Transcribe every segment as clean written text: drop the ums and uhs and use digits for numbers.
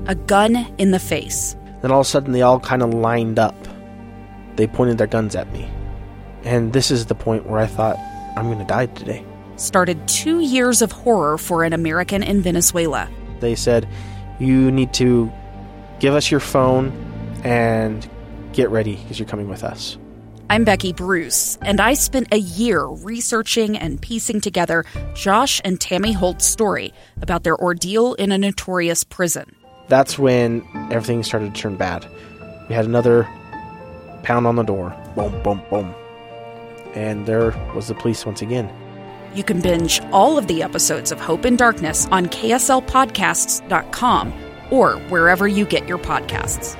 a gun in the face. Then all of a sudden they all kind of lined up. They pointed their guns at me. And this is the point where I thought, I'm going to die today. Started 2 years of horror for an American in Venezuela. They said, you need to give us your phone and get ready because you're coming with us. I'm Becky Bruce, and I spent a year researching and piecing together Josh and Tammy Holt's story about their ordeal in a notorious prison. That's when everything started to turn bad. We had another pound on the door. Boom, boom, boom. And there was the police once again. You can binge all of the episodes of Hope in Darkness on KSLpodcasts.com or wherever you get your podcasts.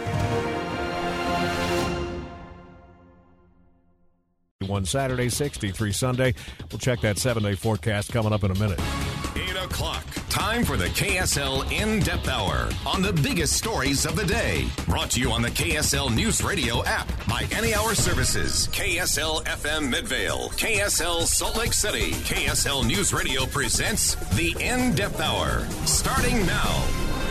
One Saturday, 63 Sunday. We'll check that 7-day forecast coming up in a minute. 8 o'clock. Time for the KSL In-Depth Hour on the biggest stories of the day. Brought to you on the KSL News Radio app by Any Hour Services, KSL FM Midvale, KSL Salt Lake City. KSL News Radio presents the In-Depth Hour, starting now.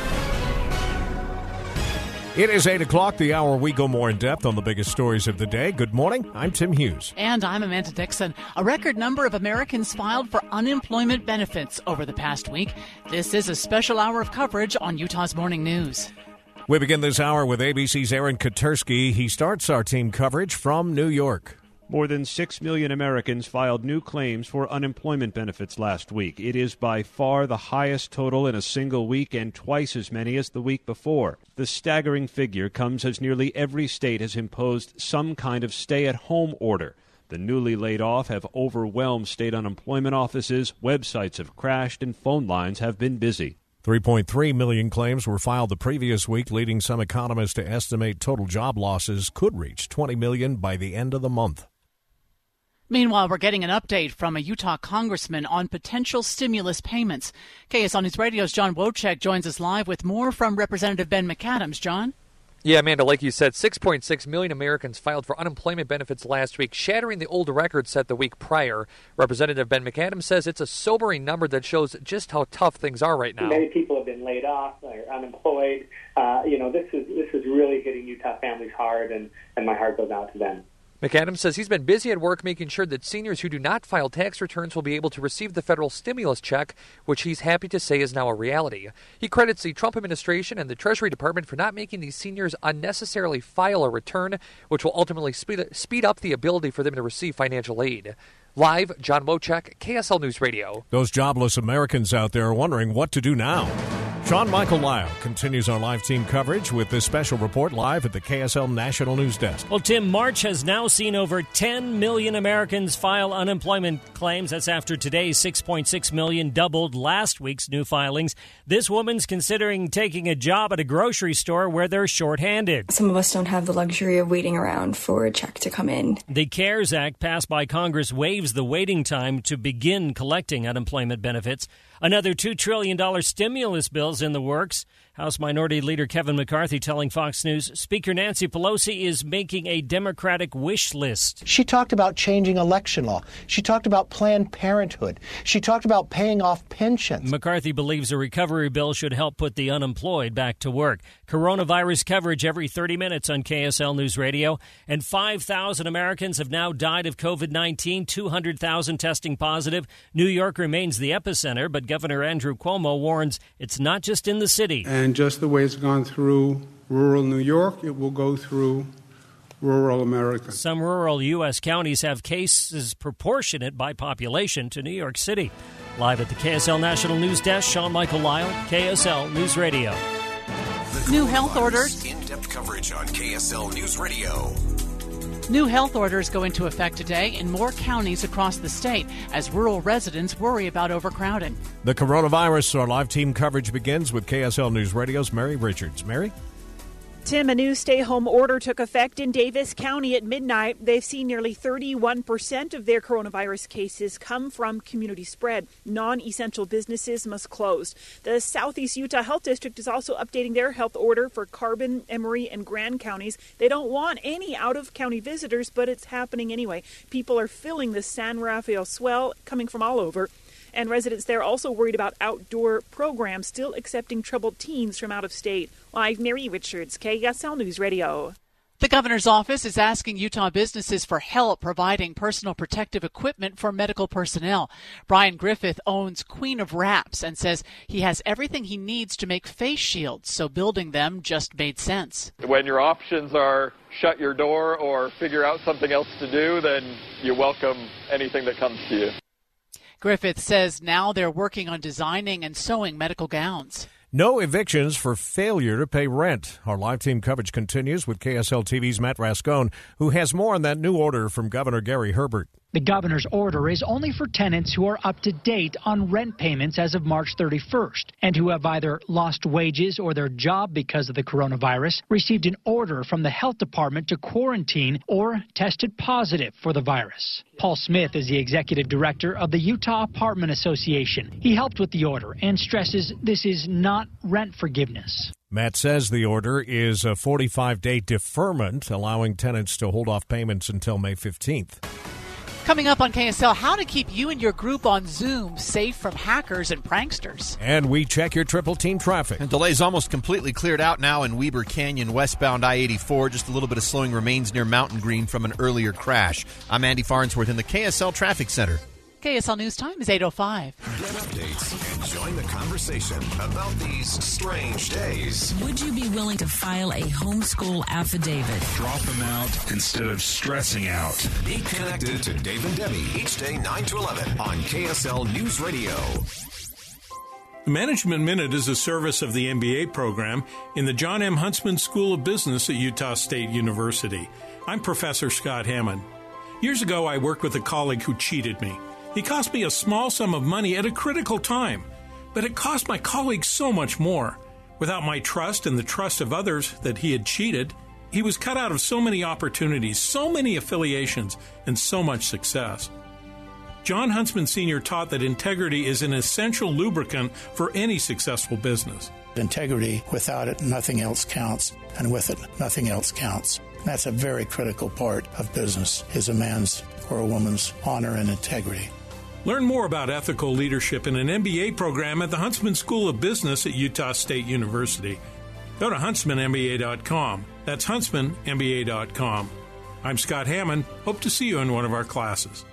It is 8 o'clock, the hour we go more in depth on the biggest stories of the day. Good morning, I'm Tim Hughes. And I'm Amanda Dixon. A record number of Americans filed for unemployment benefits over the past week. This is a special hour of coverage on Utah's Morning News. We begin this hour with ABC's Aaron Katersky. He starts our team coverage from New York. More than 6 million Americans filed new claims for unemployment benefits last week. It is by far the highest total in a single week and twice as many as the week before. The staggering figure comes as nearly every state has imposed some kind of stay-at-home order. The newly laid off have overwhelmed state unemployment offices, websites have crashed, and phone lines have been busy. 3.3 million claims were filed the previous week, leading some economists to estimate total job losses could reach 20 million by the end of the month. Meanwhile, we're getting an update from a Utah congressman on potential stimulus payments. KSL News Radio's John Wojcik joins us live with more from Representative Ben McAdams. John? Yeah, Amanda, like you said, 6.6 million Americans filed for unemployment benefits last week, shattering the old record set the week prior. Representative Ben McAdams says it's a sobering number that shows just how tough things are right now. Many people have been laid off, they're unemployed. This is really hitting Utah families hard, and my heart goes out to them. McAdams says he's been busy at work making sure that seniors who do not file tax returns will be able to receive the federal stimulus check, which he's happy to say is now a reality. He credits the Trump administration and the Treasury Department for not making these seniors unnecessarily file a return, which will ultimately speed up the ability for them to receive financial aid. Live, John Wojcik, KSL News Radio. Those jobless Americans out there are wondering what to do now. Sean Michael Lyle continues our live team coverage with this special report live at the KSL National News Desk. Well, Tim, March has now seen over 10 million Americans file unemployment claims. That's after today's 6.6 million doubled last week's new filings. This woman's considering taking a job at a grocery store where they're shorthanded. Some of us don't have the luxury of waiting around for a check to come in. The CARES Act passed by Congress waives the waiting time to begin collecting unemployment benefits. Another $2 trillion stimulus bill's in the works. House Minority Leader Kevin McCarthy telling Fox News Speaker Nancy Pelosi is making a Democratic wish list. She talked about changing election law. She talked about Planned Parenthood. She talked about paying off pensions. McCarthy believes a recovery bill should help put the unemployed back to work. Coronavirus coverage every 30 minutes on KSL News Radio. And 5,000 Americans have now died of COVID-19, 200,000 testing positive. New York remains the epicenter, but Governor Andrew Cuomo warns it's not just in the city. And just the way it's gone through rural New York, it will go through rural America. Some rural U.S. counties have cases proportionate by population to New York City. Live at the KSL National News Desk, Sean Michael Lyle, KSL News Radio. New health orders. In-depth coverage on KSL News Radio. New health orders go into effect today in more counties across the state as rural residents worry about overcrowding. The coronavirus, our live team coverage begins with KSL News Radio's Mary Richards. Mary? Tim, a new stay-home order took effect in Davis County at midnight. They've seen nearly 31% of their coronavirus cases come from community spread. Non-essential businesses must close. The Southeast Utah Health District is also updating their health order for Carbon, Emery, and Grand counties. They don't want any out-of-county visitors, but it's happening anyway. People are filling the San Rafael Swell, coming from all over. And residents there also worried about outdoor programs still accepting troubled teens from out of state. Live, Mary Richards, KSL News Radio. The governor's office is asking Utah businesses for help providing personal protective equipment for medical personnel. Brian Griffith owns Queen of Wraps and says he has everything he needs to make face shields, so building them just made sense. When your options are shut your door or figure out something else to do, then you welcome anything that comes to you. Griffith says now they're working on designing and sewing medical gowns. No evictions for failure to pay rent. Our live team coverage continues with KSL TV's Matt Rascone, who has more on that new order from Governor Gary Herbert. The governor's order is only for tenants who are up to date on rent payments as of March 31st and who have either lost wages or their job because of the coronavirus, received an order from the health department to quarantine, or tested positive for the virus. Paul Smith is the executive director of the Utah Apartment Association. He helped with the order and stresses this is not rent forgiveness. Matt says the order is a 45-day deferment, allowing tenants to hold off payments until May 15th. Coming up on KSL, how to keep you and your group on Zoom safe from hackers and pranksters. And we check your Triple Team traffic. And delays almost completely cleared out now in Weber Canyon, westbound I-84. Just a little bit of slowing remains near Mountain Green from an earlier crash. I'm Andy Farnsworth in the KSL Traffic Center. KSL News Time is 8:05. Get updates and join the conversation about these strange days. Would you be willing to file a homeschool affidavit? Drop them out instead of stressing out. Be connected to Dave and Debbie each day 9 to 11 on KSL News Radio. The Management Minute is a service of the MBA program in the John M. Huntsman School of Business at Utah State University. I'm Professor Scott Hammond. Years ago, I worked with a colleague who cheated me. He cost me a small sum of money at a critical time, but it cost my colleague so much more. Without my trust and the trust of others that he had cheated, he was cut out of so many opportunities, so many affiliations, and so much success. John Huntsman Sr. taught that integrity is an essential lubricant for any successful business. Integrity, without it, nothing else counts, and with it, nothing else counts. That's a very critical part of business, is a man's or a woman's honor and integrity. Learn more about ethical leadership in an MBA program at the Huntsman School of Business at Utah State University. Go to huntsmanmba.com. That's huntsmanmba.com. I'm Scott Hammond. Hope to see you in one of our classes.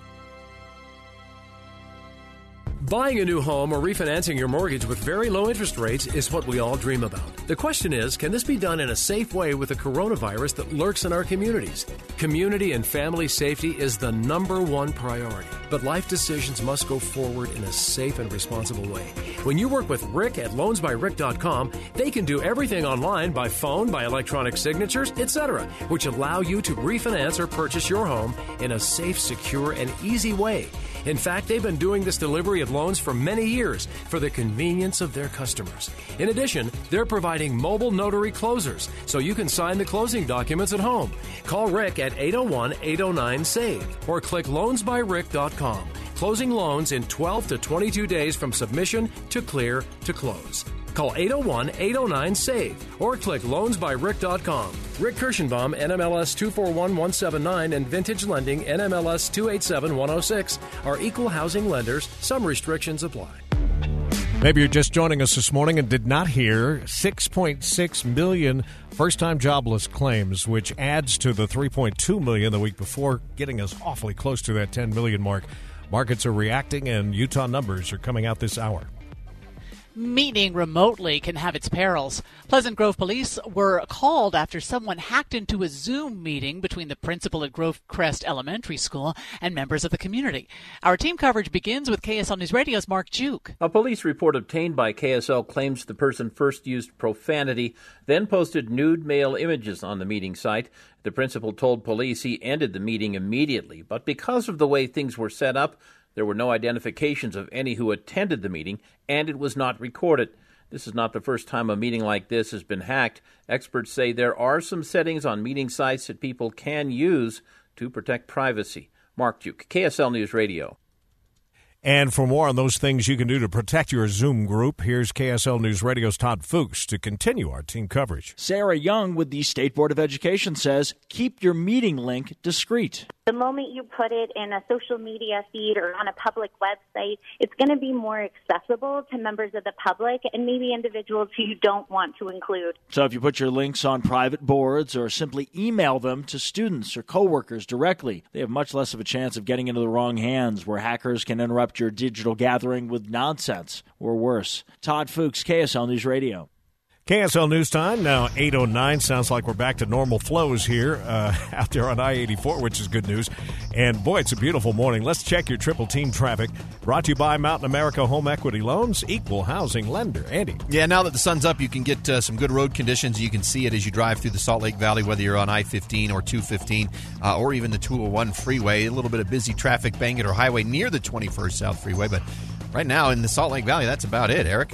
Buying a new home or refinancing your mortgage with very low interest rates is what we all dream about. The question is, can this be done in a safe way with the coronavirus that lurks in our communities? Community and family safety is the number one priority, but life decisions must go forward in a safe and responsible way. When you work with Rick at loansbyrick.com, they can do everything online, by phone, by electronic signatures, etc., which allow you to refinance or purchase your home in a safe, secure, and easy way. In fact, they've been doing this delivery of loans for many years for the convenience of their customers. In addition, they're providing mobile notary closers so you can sign the closing documents at home. Call Rick at 801-809-SAVE or click loansbyrick.com. Closing loans in 12 to 22 days from submission to clear to close. Call 801-809-SAVE or click loansbyrick.com. Rick Kirschenbaum, NMLS 241179, and Vintage Lending, NMLS 287106, are equal housing lenders. Some restrictions apply. Maybe you're just joining us this morning and did not hear 6.6 million first-time jobless claims, which adds to the 3.2 million the week before, getting us awfully close to that 10 million mark. Markets are reacting, and Utah numbers are coming out this hour. Meeting remotely can have its perils. Pleasant Grove police were called after someone hacked into a Zoom meeting between the principal at Grove Crest Elementary School and members of the community. Our team coverage begins with KSL News Radio's Mark Juke. A police report obtained by KSL claims the person first used profanity, then posted nude male images on the meeting site. The principal told police he ended the meeting immediately, but because of the way things were set up, there were no identifications of any who attended the meeting, and it was not recorded. This is not the first time a meeting like this has been hacked. Experts say there are some settings on meeting sites that people can use to protect privacy. Mark Duke, KSL News Radio. And for more on those things you can do to protect your Zoom group, here's KSL News Radio's Todd Fuchs to continue our team coverage. Sarah Young with the State Board of Education says, keep your meeting link discreet. The moment you put it in a social media feed or on a public website, it's going to be more accessible to members of the public and maybe individuals who you don't want to include. So if you put your links on private boards or simply email them to students or coworkers directly, they have much less of a chance of getting into the wrong hands where hackers can interrupt your digital gathering with nonsense or worse. Todd Fuchs, KSL News Radio. KSL News Time, now 8:09. Sounds like we're back to normal flows here out there on I-84, which is good news. And, boy, it's a beautiful morning. Let's check your triple team traffic. Brought to you by Mountain America Home Equity Loans, equal housing lender. Andy. Yeah, now that the sun's up, you can get some good road conditions. You can see it as you drive through the Salt Lake Valley, whether you're on I-15 or 215 or even the 201 freeway. A little bit of busy traffic, Bangerter Highway near the 21st South Freeway. But right now in the Salt Lake Valley, that's about it, Eric.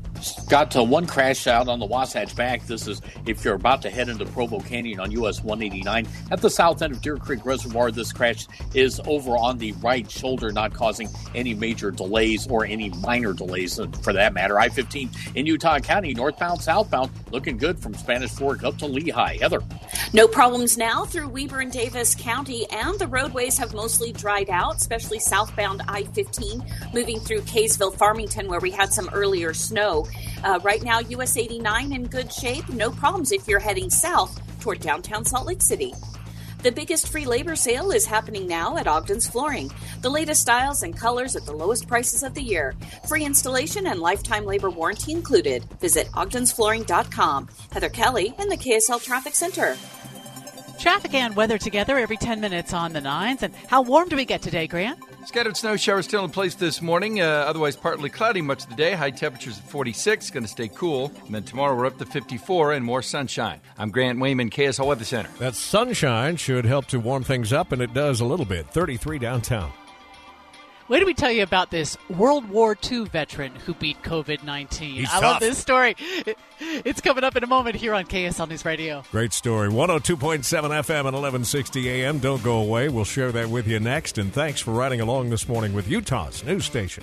Got one crash out on the Wasatch Back. This is if you're about to head into Provo Canyon on US 189. At the south end of Deer Creek Reservoir, this crash is over on the right shoulder, not causing any major delays or any minor delays for that matter. I-15 in Utah County, northbound, southbound, looking good from Spanish Fork up to Lehigh. Heather. No problems now through Weber and Davis County, and the roadways have mostly dried out, especially southbound I-15, moving through Kaysville, Farmington, where we had some earlier snow. Right now, US 89 in good shape. No problems if you're heading south toward downtown Salt Lake City. The biggest free labor sale is happening now at Ogden's Flooring. The latest styles and colors at the lowest prices of the year. Free installation and lifetime labor warranty included. Visit ogdensflooring.com. Heather Kelly in the KSL Traffic Center. Traffic and weather together every 10 minutes on the 9s. And how warm do we get today, Grant? Scattered snow showers still in place this morning. Otherwise partly cloudy much of the day. High temperatures at 46. Going to stay cool. And then tomorrow we're up to 54 and more sunshine. I'm Grant Wayman, KSL Weather Center. That sunshine should help to warm things up, and it does a little bit. 33 downtown. Wait till we tell you about this World War II veteran who beat COVID-19. I love this story. It's coming up in a moment here on KSL News Radio. Great story. 102.7 FM and 1160 AM. Don't go away. We'll share that with you next. And thanks for riding along this morning with Utah's news station.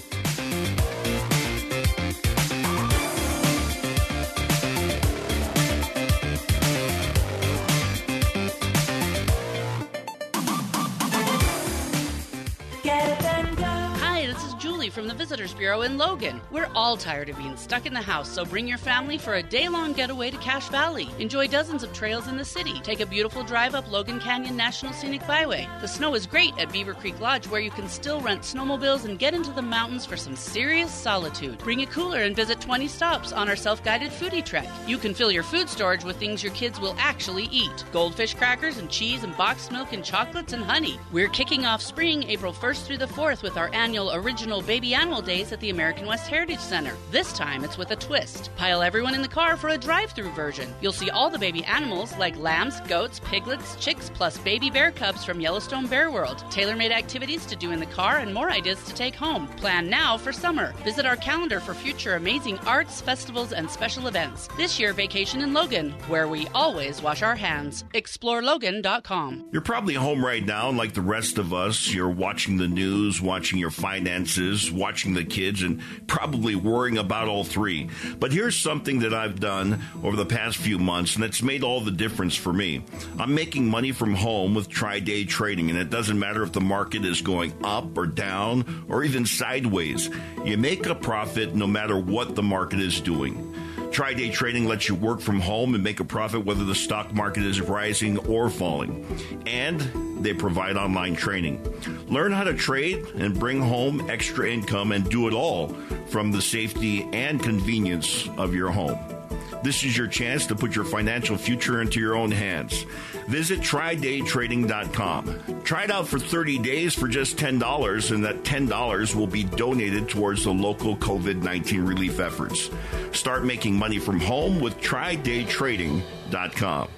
From the Visitors Bureau in Logan. We're all tired of being stuck in the house, so bring your family for a day-long getaway to Cache Valley. Enjoy dozens of trails in the city. Take a beautiful drive up Logan Canyon National Scenic Byway. The snow is great at Beaver Creek Lodge, where you can still rent snowmobiles and get into the mountains for some serious solitude. Bring a cooler and visit 20 stops on our self-guided foodie trek. You can fill your food storage with things your kids will actually eat. Goldfish crackers and cheese and boxed milk and chocolates and honey. We're kicking off spring April 1st through the 4th with our annual Original Baby Animal Days at the American West Heritage Center. This time it's with a twist. Pile everyone in the car for a drive-through version. You'll see all the baby animals like lambs, goats, piglets, chicks, plus baby bear cubs from Yellowstone Bear World. Tailor-made activities to do in the car and more ideas to take home. Plan now for summer. Visit our calendar for future amazing arts, festivals, and special events. This year, vacation in Logan, where we always wash our hands. ExploreLogan.com. You're probably home right now, and like the rest of us, you're watching the news, watching your finances, watching the kids, and probably worrying about all three. But here's something that I've done over the past few months, and it's made all the difference for me. I'm making money from home with Tri-Day Trading, and it doesn't matter if the market is going up or down or even sideways. You make a profit no matter what the market is doing. Tri-Day Trading lets you work from home and make a profit whether the stock market is rising or falling. And they provide online training. Learn how to trade and bring home extra income and do it all from the safety and convenience of your home. This is your chance to put your financial future into your own hands. Visit TryDayTrading.com. Try it out for 30 days for just $10, and that $10 will be donated towards the local COVID-19 relief efforts. Start making money from home with TryDayTrading.com.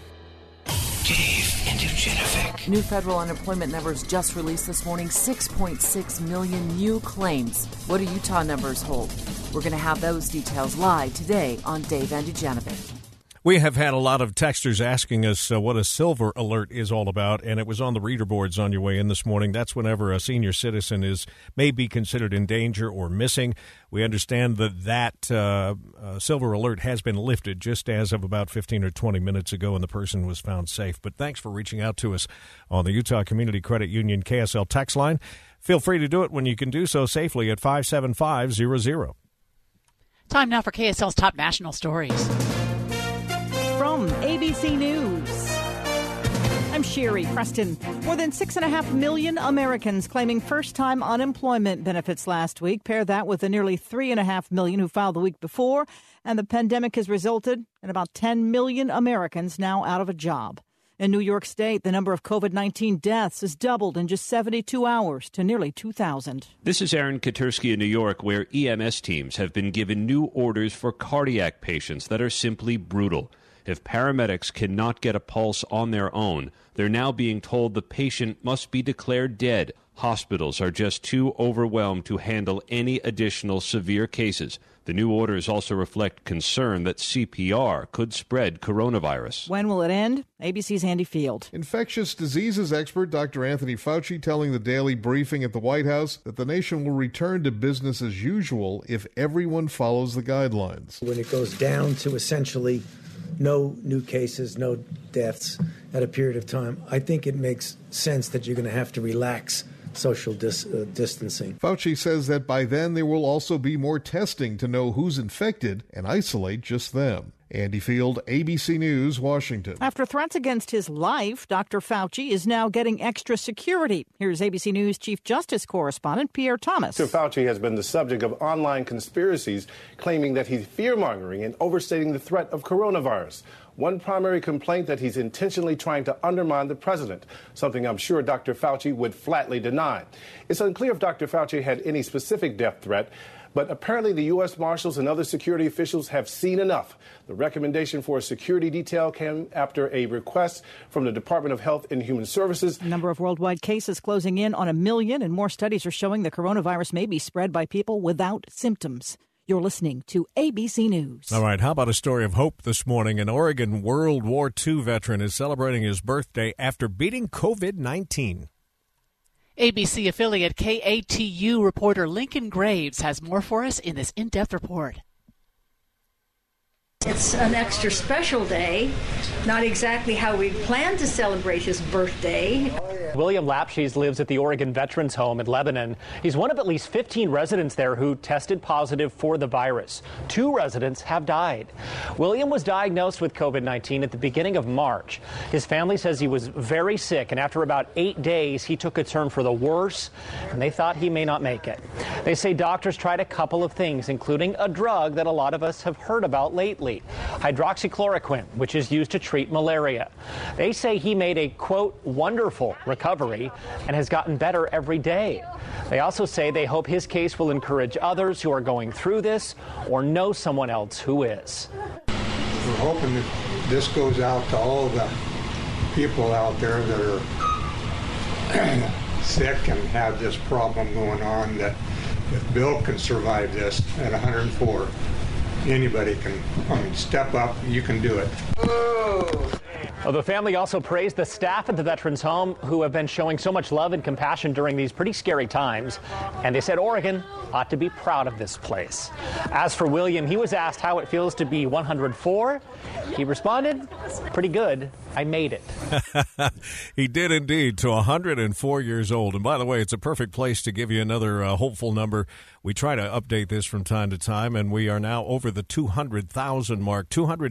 Dave and Dujanovic. New federal unemployment numbers just released this morning, 6.6 million new claims. What do Utah numbers hold? We're going to have those details live today on Dave and Dujanovic. We have had a lot of texters asking us what a silver alert is all about, and it was on the reader boards on your way in this morning. That's whenever a senior citizen may be considered in danger or missing. We understand that silver alert has been lifted just as of about 15 or 20 minutes ago, and the person was found safe. But thanks for reaching out to us on the Utah Community Credit Union KSL text line. Feel free to do it when you can do so safely at 57500. Time now for KSL's top national stories. From ABC News, I'm Sherry Preston. More than 6.5 million Americans claiming first-time unemployment benefits last week. Pair that with the nearly 3.5 million who filed the week before, and the pandemic has resulted in about 10 million Americans now out of a job. In New York State, the number of COVID-19 deaths has doubled in just 72 hours to nearly 2,000. This is Aaron Katursky in New York, where EMS teams have been given new orders for cardiac patients that are simply brutal. If paramedics cannot get a pulse on their own, they're now being told the patient must be declared dead. Hospitals are just too overwhelmed to handle any additional severe cases. The new orders also reflect concern that CPR could spread coronavirus. When will it end? ABC's Andy Field. Infectious diseases expert Dr. Anthony Fauci telling the Daily Briefing at the White House that the nation will return to business as usual if everyone follows the guidelines. When it goes down to essentially no new cases, no deaths at a period of time, I think it makes sense that you're going to have to relax social distancing. Fauci says that by then there will also be more testing to know who's infected and isolate just them. Andy Field, ABC News, Washington. After threats against his life, Dr. Fauci is now getting extra security. Here's ABC News Chief Justice correspondent Pierre Thomas. Dr. Fauci has been the subject of online conspiracies claiming that he's fear-mongering and overstating the threat of coronavirus. One primary complaint that he's intentionally trying to undermine the president, something I'm sure Dr. Fauci would flatly deny. It's unclear if Dr. Fauci had any specific death threat, but apparently the U.S. Marshals and other security officials have seen enough. The recommendation for a security detail came after a request from the Department of Health and Human Services. The number of worldwide cases closing in on 1 million, and more studies are showing the coronavirus may be spread by people without symptoms. You're listening to ABC News. All right, how about a story of hope this morning? An Oregon World War II veteran is celebrating his birthday after beating COVID-19. ABC affiliate KATU reporter Lincoln Graves has more for us in this in-depth report. It's an extra special day, not exactly how we planned to celebrate his birthday. William Lapshes lives at the Oregon Veterans Home in Lebanon. He's one of at least 15 residents there who tested positive for the virus. 2 residents have died. William was diagnosed with COVID-19 at the beginning of March. His family says he was very sick, and after about 8 days, he took a turn for the worse, and they thought he may not make it. They say doctors tried a couple of things, including a drug that a lot of us have heard about lately, hydroxychloroquine, which is used to treat malaria. They say he made a, quote, wonderful recovery and has gotten better every day. They also say they hope his case will encourage others who are going through this or know someone else who is. We're hoping that this goes out to all the people out there that are sick and have this problem going on, that if Bill can survive this at 104, anybody can, step up, you can do it. Well, the family also praised the staff at the Veterans Home who have been showing so much love and compassion during these pretty scary times. And they said Oregon ought to be proud of this place. As for William, he was asked how it feels to be 104. He responded, pretty good. I made it. He did indeed, to 104 years old. And by the way, it's a perfect place to give you another hopeful number. We try to update this from time to time, and we are now over the 200,000 mark,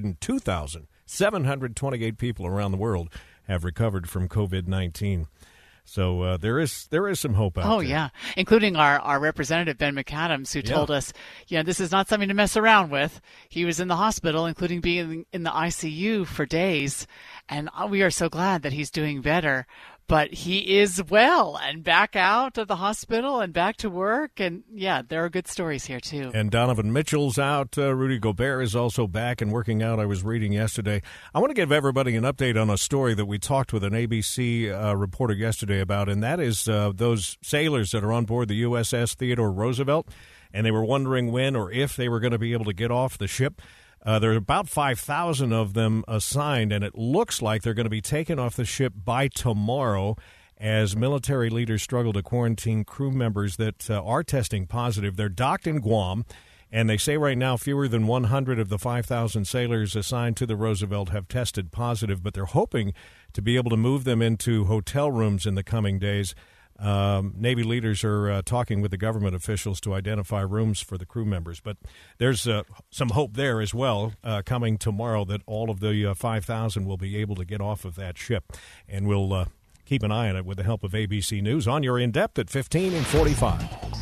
202,728 people around the world have recovered from COVID-19. So there is some hope out there. Oh, yeah, including our representative, Ben McAdams, who told us, this is not something to mess around with. He was in the hospital, including being in the ICU for days, and we are so glad that he's doing better. But he is well and back out of the hospital and back to work. And, there are good stories here, too. And Donovan Mitchell's out. Rudy Gobert is also back and working out, I was reading yesterday. I want to give everybody an update on a story that we talked with an ABC reporter yesterday about, and that is those sailors that are on board the USS Theodore Roosevelt, and they were wondering when or if they were going to be able to get off the ship. There are about 5,000 of them assigned, and it looks like they're going to be taken off the ship by tomorrow as military leaders struggle to quarantine crew members that are testing positive. They're docked in Guam, and they say right now fewer than 100 of the 5,000 sailors assigned to the Roosevelt have tested positive, but they're hoping to be able to move them into hotel rooms in the coming days. Navy leaders are talking with the government officials to identify rooms for the crew members. But there's some hope there as well coming tomorrow that all of the 5,000 will be able to get off of that ship. And we'll keep an eye on it with the help of ABC News on your In-Depth at 15 and 45.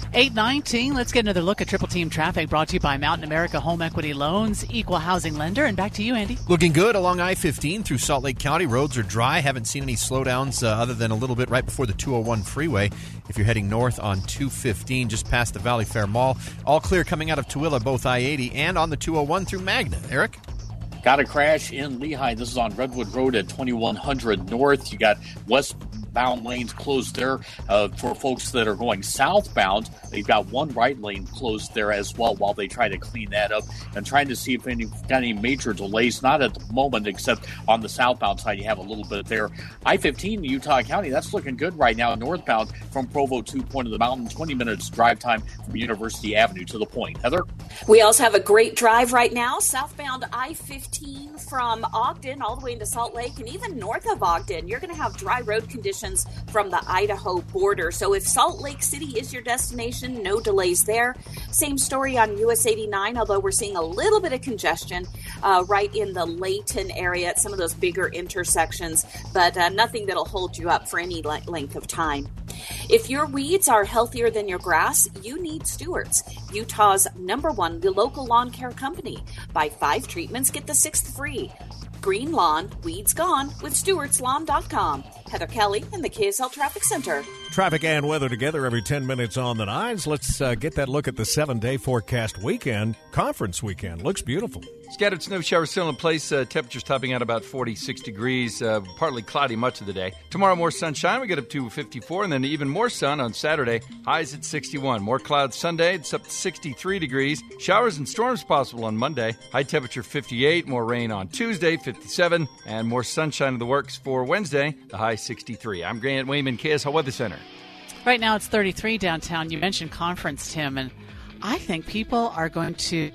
8:19. Let's get another look at Triple Team traffic brought to you by Mountain America Home Equity Loans, equal housing lender. And back to you, Andy. Looking good along I-15 through Salt Lake County. Roads are dry. Haven't seen any slowdowns other than a little bit right before the 201 freeway. If you're heading north on 215, just past the Valley Fair Mall. All clear coming out of Tooele, both I-80 and on the 201 through Magna. Eric? Got a crash in Lehigh. This is on Redwood Road at 2100 North. You got westbound lanes closed there for folks that are going southbound. They've got one right lane closed there as well while they try to clean that up and trying to see if got any major delays. Not at the moment, except on the southbound side, you have a little bit there. I-15 Utah County, that's looking good right now. Northbound from Provo to Point of the Mountain, 20 minutes drive time from University Avenue to the Point. Heather? We also have a great drive right now, southbound I-15 from Ogden all the way into Salt Lake, and even north of Ogden. You're going to have dry road conditions from the Idaho border. So if Salt Lake City is your destination, no delays there. Same story on US 89, although we're seeing a little bit of congestion right in the Layton area at some of those bigger intersections, but nothing that'll hold you up for any length of time. If your weeds are healthier than your grass, you need Stewart's, Utah's #1 local lawn care company. Buy 5 treatments, get the 6th free. Green lawn, weeds gone with stewartslawn.com. Heather Kelly in the KSL Traffic Center. Traffic and weather together every 10 minutes on the 9s. Let's get that look at the 7-day forecast weekend. Conference weekend. Looks beautiful. Scattered snow showers still in place. Temperatures topping out about 46 degrees. Partly cloudy much of the day. Tomorrow, more sunshine. We get up to 54, and then even more sun on Saturday. Highs at 61. More clouds Sunday. It's up to 63 degrees. Showers and storms possible on Monday. High temperature 58. More rain on Tuesday, 57. And more sunshine in the works for Wednesday. The high 63. I'm Grant Wayman, KSL Weather Center. Right now it's 33 downtown. You mentioned conference, Tim, and I think people are going to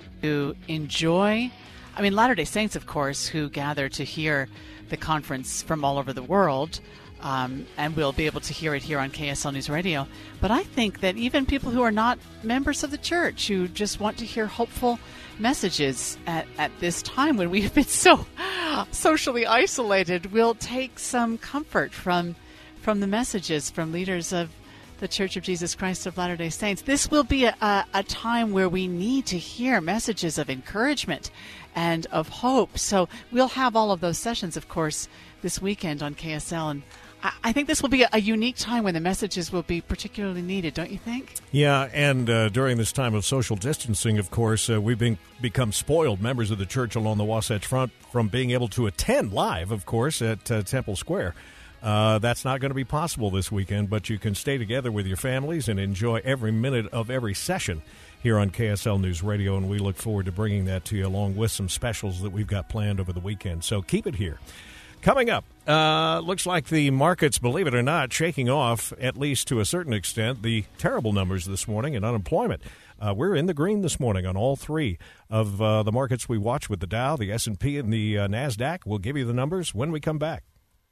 enjoy, Latter-day Saints, of course, who gather to hear the conference from all over the world, and we'll be able to hear it here on KSL News Radio. But I think that even people who are not members of the church, who just want to hear hopeful messages at this time when we've been so socially isolated, will take some comfort from the messages from leaders of the Church of Jesus Christ of Latter-day Saints. This will be a time where we need to hear messages of encouragement and of hope. So we'll have all of those sessions, of course, this weekend on KSL. And I think this will be a unique time when the messages will be particularly needed, don't you think? Yeah, and during this time of social distancing, of course, we've become spoiled members of the church along the Wasatch Front from being able to attend live, of course, at Temple Square. That's not going to be possible this weekend, but you can stay together with your families and enjoy every minute of every session here on KSL News Radio, and we look forward to bringing that to you along with some specials that we've got planned over the weekend. So keep it here. Coming up, looks like the markets, believe it or not, shaking off, at least to a certain extent, the terrible numbers this morning in unemployment. We're in the green this morning on all three of the markets we watch with the Dow, the S&P, and the NASDAQ. We'll give you the numbers when we come back.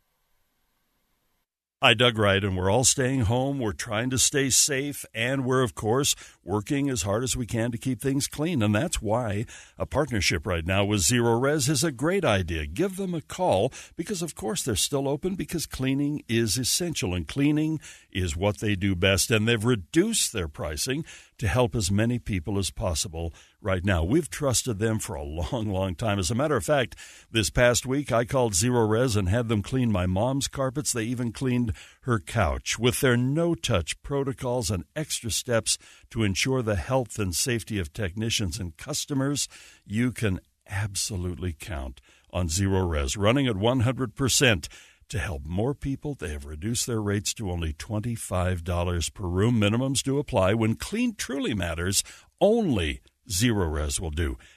Hi, Doug Wright, and we're all staying home. We're trying to stay safe, and we're, of course, working as hard as we can to keep things clean. And that's why a partnership right now with Zero Res is a great idea. Give them a call because, of course, they're still open because cleaning is essential, and cleaning is what they do best. And they've reduced their pricing to help as many people as possible right now. We've trusted them for a long, long time. As a matter of fact, this past week I called Zero Res and had them clean my mom's carpets. They even cleaned her couch. With their no-touch protocols and extra steps to ensure the health and safety of technicians and customers, you can absolutely count on Zero Res. Running at 100%. To help more people, they have reduced their rates to only $25 per room. Minimums do apply. When clean truly matters, only Zero Res will do.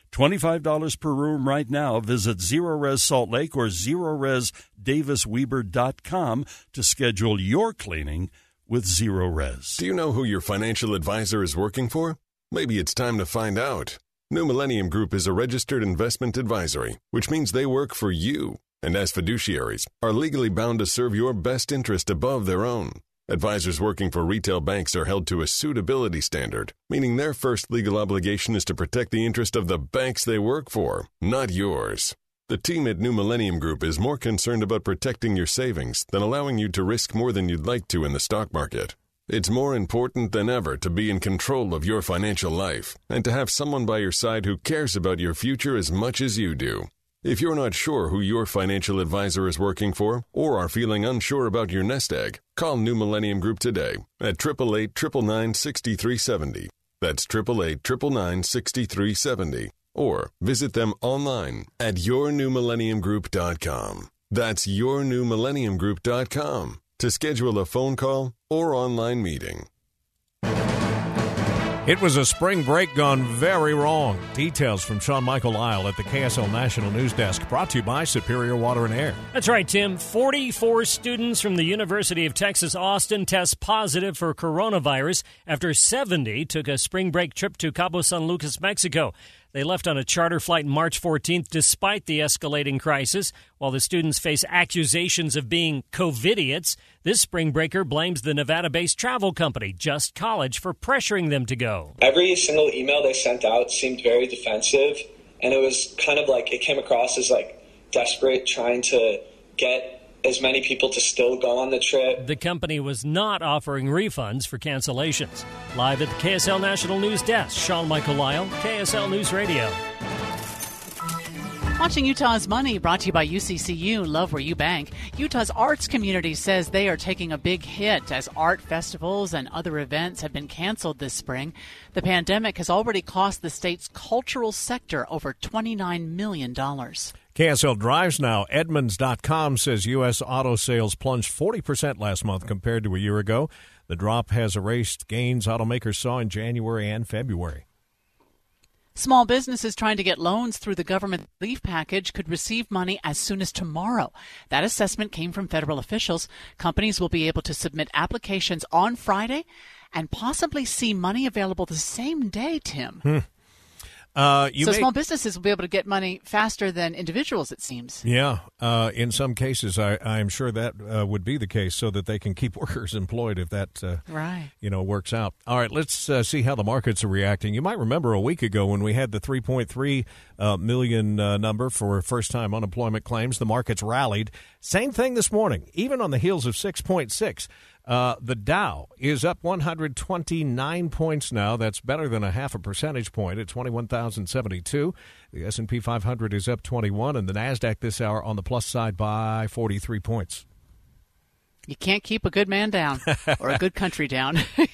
$25 per room right now. Visit Zero Res Salt Lake or ZeroResDavisWeber.com to schedule your cleaning with Zero Res. Do you know who your financial advisor is working for? Maybe it's time to find out. New Millennium Group is a registered investment advisory, which means they work for you, and as fiduciaries, are legally bound to serve your best interest above their own. Advisors working for retail banks are held to a suitability standard, meaning their first legal obligation is to protect the interest of the banks they work for, not yours. The team at New Millennium Group is more concerned about protecting your savings than allowing you to risk more than you'd like to in the stock market. It's more important than ever to be in control of your financial life and to have someone by your side who cares about your future as much as you do. If you're not sure who your financial advisor is working for or are feeling unsure about your nest egg, call New Millennium Group today at 888-999-6370. That's 888-999-6370. Or visit them online at yournewmillenniumgroup.com. That's yournewmillenniumgroup.com to schedule a phone call or online meeting. It was a spring break gone very wrong. Details from Sean Michael Lyle at the KSL National News Desk, brought to you by Superior Water and Air. That's right, Tim. 44 students from the University of Texas Austin test positive for coronavirus after 70 took a spring break trip to Cabo San Lucas, Mexico. They left on a charter flight March 14th despite the escalating crisis. While the students face accusations of being COVIDiots, this spring breaker blames the Nevada-based travel company, Just College, for pressuring them to go. Every single email they sent out seemed very defensive, and it was kind of like it came across as like desperate, trying to get as many people to still go on the trip. The company was not offering refunds for cancellations. Live at the KSL National News Desk, Sean Michael Lyle, KSL News Radio. Watching Utah's Money, brought to you by UCCU, Love Where You Bank. Utah's arts community says they are taking a big hit as art festivals and other events have been canceled this spring. The pandemic has already cost the state's cultural sector over $29 million. KSL Drives Now. Edmunds.com says U.S. auto sales plunged 40% last month compared to a year ago. The drop has erased gains automakers saw in January and February. Small businesses trying to get loans through the government relief package could receive money as soon as tomorrow. That assessment came from federal officials. Companies will be able to submit applications on Friday and possibly see money available the same day, Tim. Small businesses will be able to get money faster than individuals, it seems. Yeah. In some cases, I'm sure that would be the case so that they can keep workers employed if that works out. All right, let's see how the markets are reacting. You might remember a week ago when we had the 3.3 million number for first-time unemployment claims. The markets rallied. Same thing this morning, even on the heels of 6.6. The Dow is up 129 points now. That's better than a half a percentage point at 21,072. The S&P 500 is up 21, and the NASDAQ this hour on the plus side by 43 points. You can't keep a good man down or a good country down.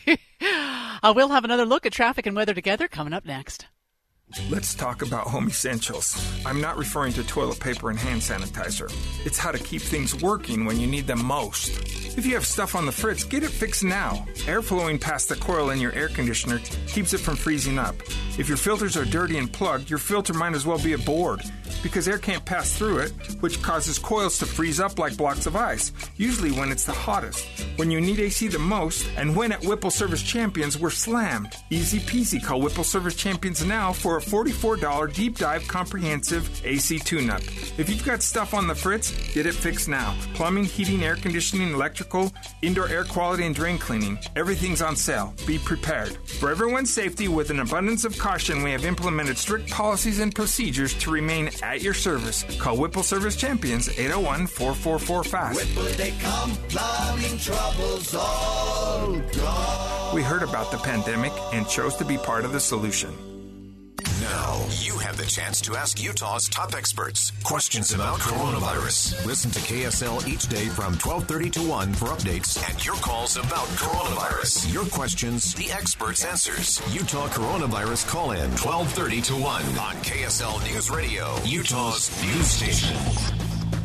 We'll have another look at traffic and weather together coming up next. Let's talk about home essentials. I'm not referring to toilet paper and hand sanitizer. It's how to keep things working when you need them most. If you have stuff on the fritz, get it fixed now. Air flowing past the coil in your air conditioner keeps it from freezing up. If your filters are dirty and plugged, your filter might as well be a board, because air can't pass through it, which causes coils to freeze up like blocks of ice, usually when it's the hottest. When you need AC the most, and when at Whipple Service Champions, we're slammed. Easy peasy. Call Whipple Service Champions now for a $44 deep dive comprehensive AC tune-up. If you've got stuff on the fritz, get it fixed now. Plumbing, heating, air conditioning, electrical, indoor air quality, and drain cleaning. Everything's on sale. Be prepared. For everyone's safety, with an abundance of caution, we have implemented strict policies and procedures to remain at your service. Call Whipple Service Champions, 801-444-FAST. Whipple, they come, plumbing troubles all gone. We heard about the pandemic and chose to be part of the solution. Now, you have the chance to ask Utah's top experts questions about coronavirus. Listen to KSL each day from 12:30 to 1 for updates and your calls about coronavirus. Your questions, the experts' answers. Utah Coronavirus Call-In, 12:30 to 1 on KSL News Radio, Utah's news station.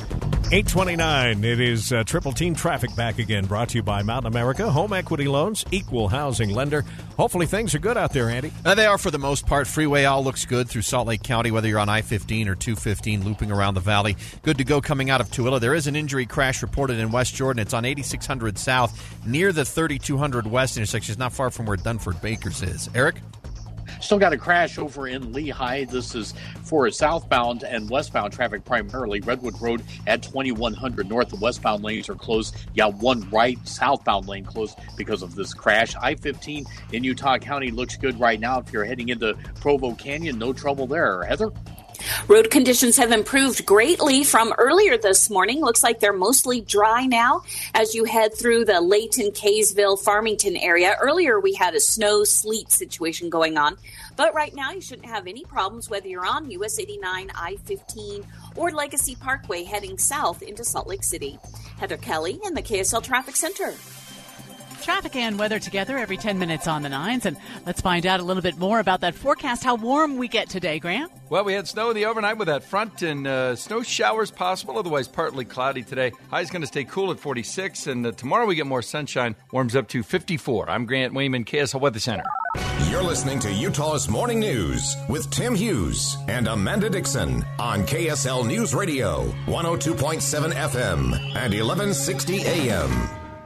8:29. It is Triple Team Traffic back again, brought to you by Mountain America Home Equity Loans, equal housing lender. Hopefully things are good out there, Andy. They are for the most part. Freeway all looks good through Salt Lake County, whether you're on I-15 or 215, looping around the valley. Good to go coming out of Tooele. There is an injury crash reported in West Jordan. It's on 8600 South near the 3200 West intersection. It's not far from where Dunford Bakers is. Eric? Still got a crash over in Lehigh. This is for southbound and westbound traffic primarily. Redwood Road at 2100 north. The westbound lanes are closed. You got one right southbound lane closed because of this crash. I-15 in Utah County looks good right now. If you're heading into Provo Canyon, no trouble there. Heather? Road conditions have improved greatly from earlier this morning. Looks like they're mostly dry now as you head through the Layton, Kaysville, Farmington area. Earlier, we had a snow-sleet situation going on. But right now, you shouldn't have any problems whether you're on US 89, I-15, or Legacy Parkway heading south into Salt Lake City. Heather Kelly in the KSL Traffic Center. Traffic and weather together every 10 minutes on the 9s. And let's find out a little bit more about that forecast, how warm we get today, Grant. Well, we had snow in the overnight with that front and snow showers possible, otherwise partly cloudy today. High's going to stay cool at 46, and tomorrow we get more sunshine, warms up to 54. I'm Grant Wayman, KSL Weather Center. You're listening to Utah's Morning News with Tim Hughes and Amanda Dixon on KSL News Radio, 102.7 FM and 1160 AM.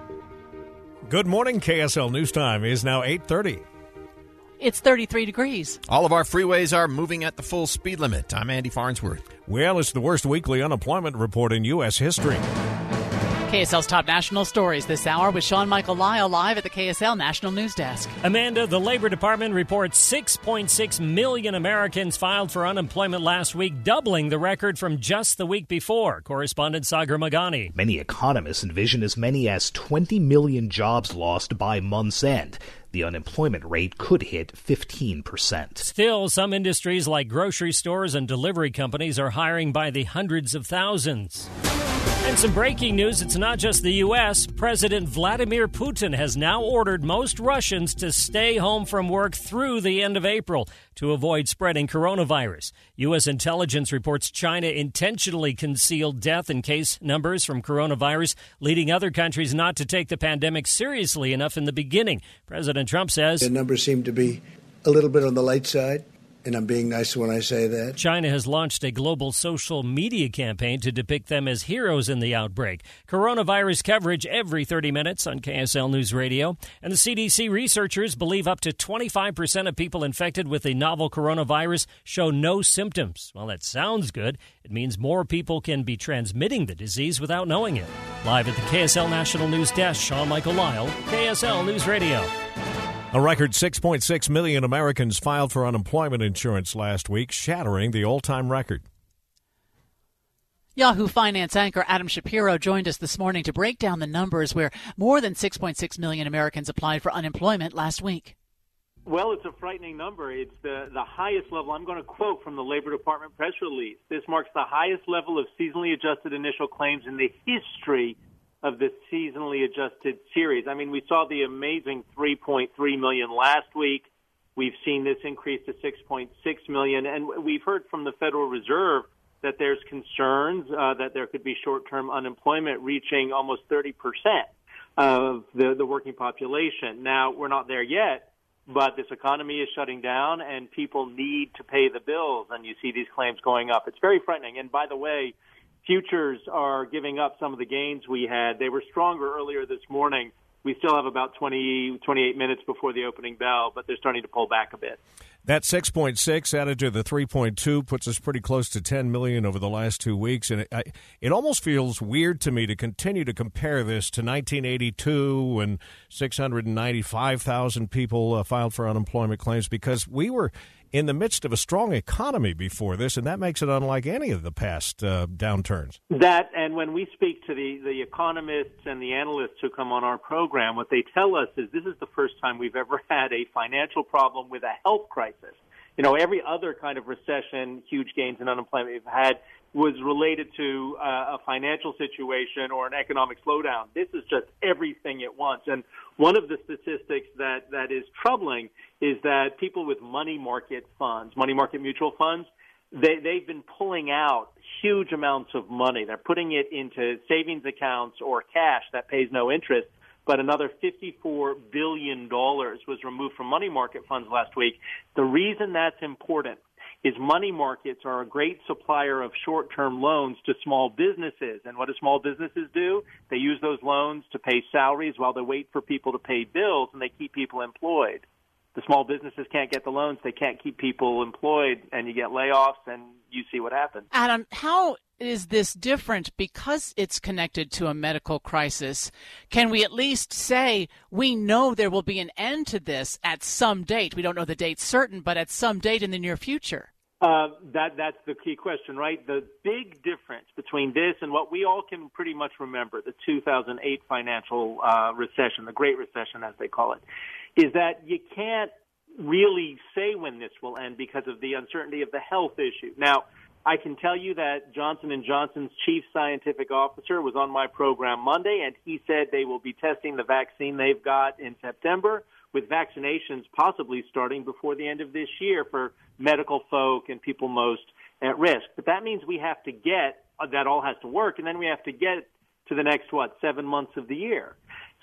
Good morning. KSL News Time is now 8:30. It's 33 degrees. All of our freeways are moving at the full speed limit. I'm Andy Farnsworth. Well, it's the worst weekly unemployment report in U.S. history. KSL's top national stories this hour with Sean Michael Lyle live at the KSL National News Desk. Amanda, the Labor Department reports 6.6 million Americans filed for unemployment last week, doubling the record from just the week before. Correspondent Sagar Magani. Many economists envision as many as 20 million jobs lost by month's end. The unemployment rate could hit 15%. Still, some industries like grocery stores and delivery companies are hiring by the hundreds of thousands. And some breaking news, it's not just the U.S. President Vladimir Putin has now ordered most Russians to stay home from work through the end of April to avoid spreading coronavirus. U.S. intelligence reports China intentionally concealed death and case numbers from coronavirus, leading other countries not to take the pandemic seriously enough in the beginning. President Trump says the numbers seem to be a little bit on the light side. And I'm being nice when I say that. China has launched a global social media campaign to depict them as heroes in the outbreak. Coronavirus coverage every 30 minutes on KSL News Radio. And the CDC researchers believe up to 25% of people infected with the novel coronavirus show no symptoms. Well, that sounds good. It means more people can be transmitting the disease without knowing it. Live at the KSL National News Desk, Sean Michael Lyle, KSL News Radio. A record 6.6 million Americans filed for unemployment insurance last week, shattering the all-time record. Yahoo Finance anchor Adam Shapiro joined us this morning to break down the numbers where more than 6.6 million Americans applied for unemployment last week. Well, it's a frightening number. It's the highest level. I'm going to quote from the Labor Department press release. This marks the highest level of seasonally adjusted initial claims in the history of the seasonally adjusted series. I mean, we saw the amazing 3.3 million last week. We've seen this increase to 6.6 million. And we've heard from the Federal Reserve that there's concerns that there could be short-term unemployment reaching almost 30% of the working population. Now, we're not there yet, but this economy is shutting down and people need to pay the bills. And you see these claims going up. It's very frightening. And by the way, futures are giving up some of the gains we had. They were stronger earlier this morning. We still have about 28 minutes before the opening bell, but they're starting to pull back a bit. That 6.6 added to the 3.2 puts us pretty close to 10 million over the last 2 weeks. And it almost feels weird to me to continue to compare this to 1982 when 695,000 people filed for unemployment claims, because we were in the midst of a strong economy before this, and that makes it unlike any of the past downturns. That, and when we speak to the economists and the analysts who come on our program, what they tell us is this is the first time we've ever had a financial problem with a health crisis. You know, every other kind of recession, huge gains in unemployment we've had was related to a financial situation or an economic slowdown. This is just everything at once. And one of the statistics that is troubling is that people with money market funds, money market mutual funds, they've been pulling out huge amounts of money. They're putting it into savings accounts or cash that pays no interest. But another $54 billion was removed from money market funds last week. The reason that's important is money markets are a great supplier of short-term loans to small businesses. And what do small businesses do? They use those loans to pay salaries while they wait for people to pay bills, and they keep people employed. The small businesses can't get the loans. They can't keep people employed, and you get layoffs, and you see what happens. Adam, how is this different because it's connected to a medical crisis? Can we at least say we know there will be an end to this at some date? We don't know the date certain, but at some date in the near future. That's the key question, right? The big difference between this and what we all can pretty much remember, the 2008 financial recession, the Great Recession as they call it, is that you can't really say when this will end because of the uncertainty of the health issue. Now, I can tell you that Johnson & Johnson's chief scientific officer was on my program Monday, and he said they will be testing the vaccine they've got in September, with vaccinations possibly starting before the end of this year for medical folk and people most at risk. But that means we have to get, that all has to work, and then we have to get to the next, 7 months of the year.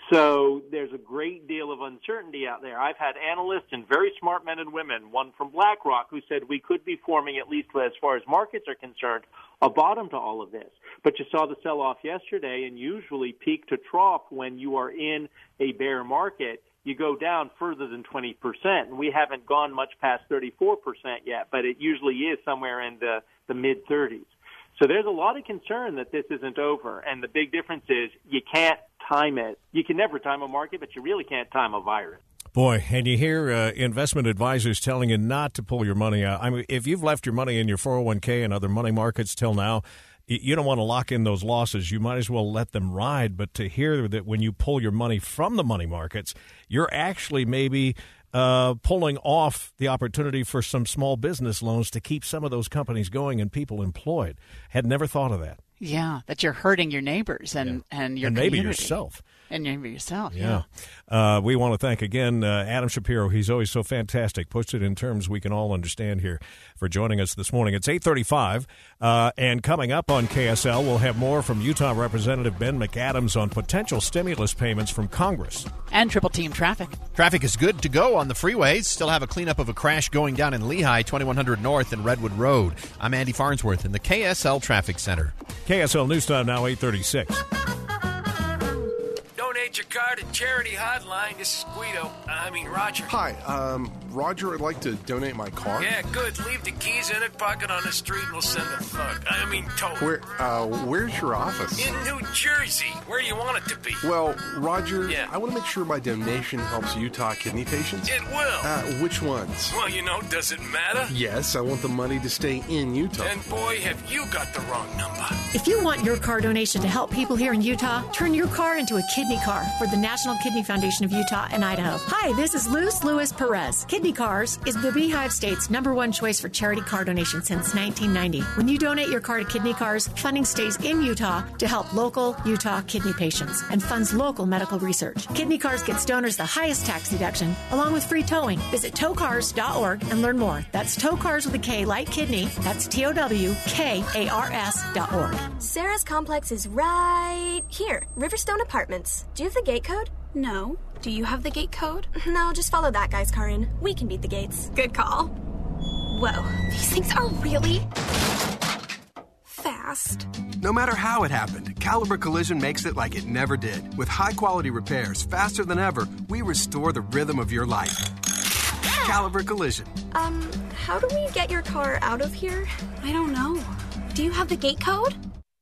So there's a great deal of uncertainty out there. I've had analysts and very smart men and women, one from BlackRock, who said we could be forming, at least as far as markets are concerned, a bottom to all of this. But you saw the sell-off yesterday, and usually peak to trough when you are in a bear market, you go down further than 20%. And we haven't gone much past 34% yet, but it usually is somewhere in the mid-30s. So there's a lot of concern that this isn't over. And the big difference is you can't time it. You can never time a market, but you really can't time a virus. Boy, and you hear investment advisors telling you not to pull your money out. I mean, if you've left your money in your 401k and other money markets till now, you don't want to lock in those losses. You might as well let them ride. But to hear that when you pull your money from the money markets, you're actually maybe pulling off the opportunity for some small business loans to keep some of those companies going and people employed. Had never thought of that. Yeah, that you're hurting your neighbors and your and maybe community. yourself. And maybe yourself, yeah. We want to thank again Adam Shapiro. He's always so fantastic. Puts it in terms we can all understand here for joining us this morning. It's 8:35, and coming up on KSL, we'll have more from Utah Representative Ben McAdams on potential stimulus payments from Congress. And Triple Team Traffic. Traffic is good to go on the freeways. Still have a cleanup of a crash going down in Lehigh, 2100 North and Redwood Road. I'm Andy Farnsworth in the KSL Traffic Center. KSL News Time now, 8:36. Donate your car to Charity Hotline. This is Roger. Hi, Roger, I'd like to donate my car. Yeah, good. Leave the keys in it, park it on the street, and we'll send a tow. Where's your office? In New Jersey, where you want it to be. Well, Roger, I want to make sure my donation helps Utah kidney patients. It will. Which ones? Well, does it matter? Yes, I want the money to stay in Utah. And boy, have you got the wrong number. If you want your car donation to help people here in Utah, turn your car into a kidney car for the National Kidney Foundation of Utah and Idaho. Hi, this is Luz Lewis Perez. Kidney Cars is the Beehive State's #1 choice for charity car donation since 1990. When you donate your car to Kidney Cars, funding stays in Utah to help local Utah kidney patients and funds local medical research. Kidney Cars gets donors the highest tax deduction, along with free towing. Visit towcars.org and learn more. That's towcars with a K like kidney. That's TOWKARS.org. Sarah's complex is right here, Riverstone Apartments. Do you have the gate code? No. Do you have the gate code? No, just follow that guy's car in. We can beat the gates. Good call. Whoa, these things are really fast. No matter how it happened, Caliber Collision makes it like it never did. With high-quality repairs, faster than ever, we restore the rhythm of your life. Caliber Collision. How do we get your car out of here? I don't know. Do you have the gate code?